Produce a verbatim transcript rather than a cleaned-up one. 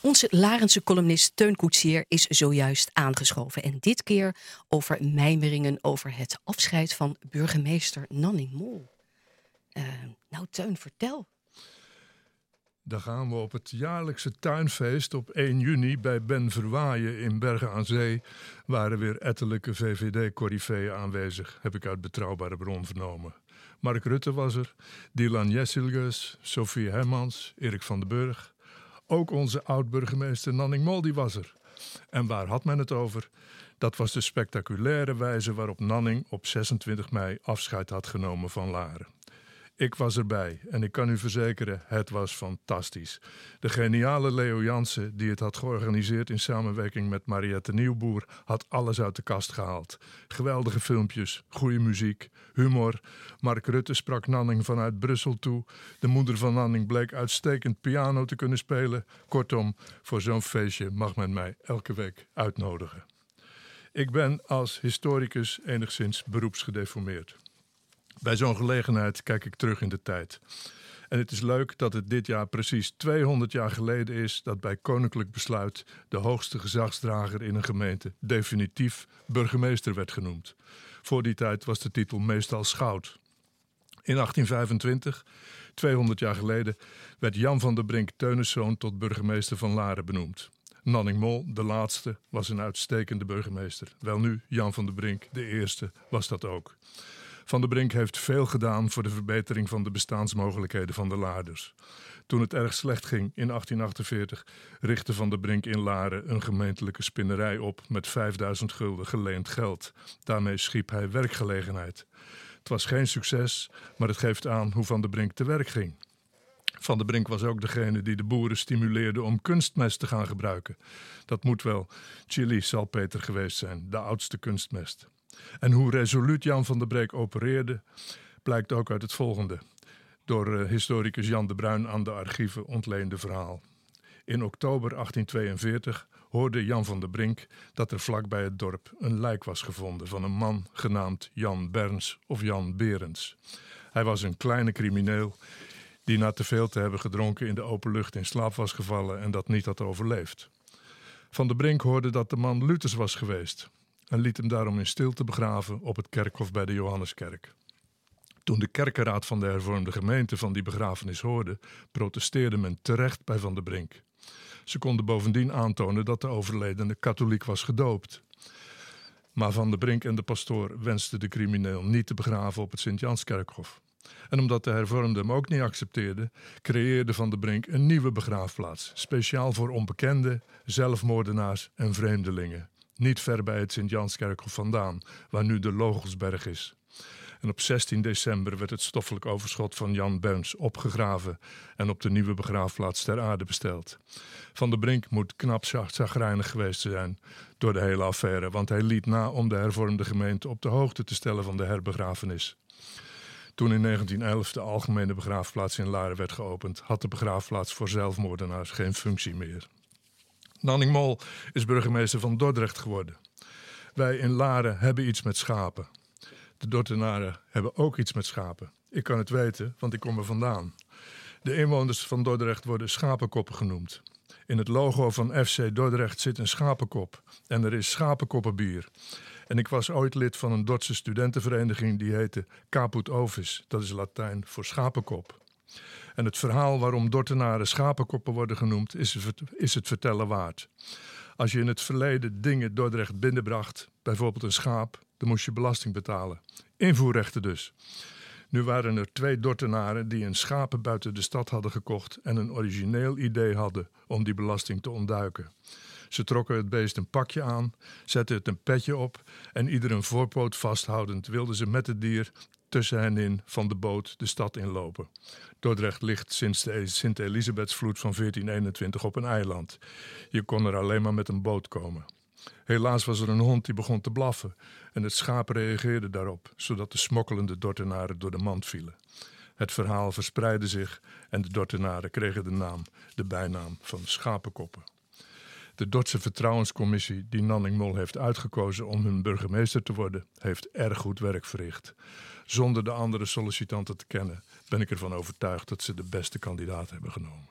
Onze Larense columnist Teun Koetsier is zojuist aangeschoven. En dit keer over mijmeringen over het afscheid van burgemeester Nanning Mol. Uh, nou Teun, vertel. Dan gaan we op het jaarlijkse tuinfeest op één juni bij Ben Verwaaien in Bergen aan Zee. Waren weer ettelijke V V D-corifeeën aanwezig, heb ik uit betrouwbare bron vernomen. Mark Rutte was er, Dylan Jessilgus, Sophie Hermans, Erik van den Burg. Ook onze oud-burgemeester Nanning Mol die was er. En waar had men het over? Dat was de spectaculaire wijze waarop Nanning op zesentwintig mei afscheid had genomen van Laren. Ik was erbij en ik kan u verzekeren, het was fantastisch. De geniale Leo Jansen, die het had georganiseerd in samenwerking met Mariette Nieuwboer, had alles uit de kast gehaald. Geweldige filmpjes, goede muziek, humor. Mark Rutte sprak Nanning vanuit Brussel toe. De moeder van Nanning bleek uitstekend piano te kunnen spelen. Kortom, voor zo'n feestje mag men mij elke week uitnodigen. Ik ben als historicus enigszins beroepsgedeformeerd. Bij zo'n gelegenheid kijk ik terug in de tijd. En het is leuk dat het dit jaar precies tweehonderd jaar geleden is dat bij koninklijk besluit de hoogste gezagsdrager in een gemeente definitief burgemeester werd genoemd. Voor die tijd was de titel meestal schout. In achttien vijfentwintig, tweehonderd jaar geleden, werd Jan van der Brink Teuniszoon tot burgemeester van Laren benoemd. Nanning Mol, de laatste, was een uitstekende burgemeester. Welnu, Jan van der Brink, de eerste, was dat ook. Van der Brink heeft veel gedaan voor de verbetering van de bestaansmogelijkheden van de Laarders. Toen het erg slecht ging in achttien achtenveertig richtte Van der Brink in Laren een gemeentelijke spinnerij op met vijfduizend gulden geleend geld. Daarmee schiep hij werkgelegenheid. Het was geen succes, maar het geeft aan hoe Van der Brink te werk ging. Van der Brink was ook degene die de boeren stimuleerde om kunstmest te gaan gebruiken. Dat moet wel chili salpeter geweest zijn, de oudste kunstmest. En hoe resoluut Jan van der Brink opereerde, blijkt ook uit het volgende. Door uh, historicus Jan de Bruin aan de archieven ontleende verhaal. In oktober achttien tweeënveertig hoorde Jan van der Brink dat er vlak bij het dorp een lijk was gevonden van een man genaamd Jan Berns of Jan Berends. Hij was een kleine crimineel die na te veel te hebben gedronken in de open lucht in slaap was gevallen en dat niet had overleefd. Van der Brink hoorde dat de man Luthers was geweest en liet hem daarom in stilte begraven op het kerkhof bij de Johanneskerk. Toen de kerkenraad van de hervormde gemeente van die begrafenis hoorde, protesteerde men terecht bij Van der Brink. Ze konden bovendien aantonen dat de overledene katholiek was gedoopt. Maar Van der Brink en de pastoor wensten de crimineel niet te begraven op het Sint-Janskerkhof. En omdat de hervormden hem ook niet accepteerden, creëerde Van der Brink een nieuwe begraafplaats, speciaal voor onbekenden, zelfmoordenaars en vreemdelingen. Niet ver bij het Sint-Janskerkhof vandaan, waar nu de Logelsberg is. En op zestien december werd het stoffelijk overschot van Jan Berns opgegraven en op de nieuwe begraafplaats ter aarde besteld. Van der Brink moet knap chagrijnig geweest zijn door de hele affaire, want hij liet na om de hervormde gemeente op de hoogte te stellen van de herbegrafenis. Toen in negentien elf de algemene begraafplaats in Laren werd geopend, had de begraafplaats voor zelfmoordenaars geen functie meer. Nanning Mol is burgemeester van Dordrecht geworden. Wij in Laren hebben iets met schapen. De Dordtenaren hebben ook iets met schapen. Ik kan het weten, want ik kom er vandaan. De inwoners van Dordrecht worden schapenkoppen genoemd. In het logo van F C Dordrecht zit een schapenkop en er is schapenkoppenbier. En ik was ooit lid van een Dordtse studentenvereniging die heette Caput Ovis. Dat is Latijn voor schapenkop. En het verhaal waarom Dordtenaren schapenkoppen worden genoemd is, is het vertellen waard. Als je in het verleden dingen Dordrecht binnenbracht, bijvoorbeeld een schaap, dan moest je belasting betalen. Invoerrechten dus. Nu waren er twee Dordtenaren die een schapen buiten de stad hadden gekocht en een origineel idee hadden om die belasting te ontduiken. Ze trokken het beest een pakje aan, zetten het een petje op en ieder een voorpoot vasthoudend wilden ze met het dier tussen hen in van de boot de stad inlopen. Dordrecht ligt sinds de Sint-Elisabethsvloed van veertien eenentwintig op een eiland. Je kon er alleen maar met een boot komen. Helaas was er een hond die begon te blaffen en het schaap reageerde daarop, zodat de smokkelende Dordtenaren door de mand vielen. Het verhaal verspreidde zich en de Dordtenaren kregen de naam, de bijnaam van schapenkoppen. De Dordtse Vertrouwenscommissie die Nanning Mol heeft uitgekozen om hun burgemeester te worden, heeft erg goed werk verricht. Zonder de andere sollicitanten te kennen ben ik ervan overtuigd dat ze de beste kandidaat hebben genomen.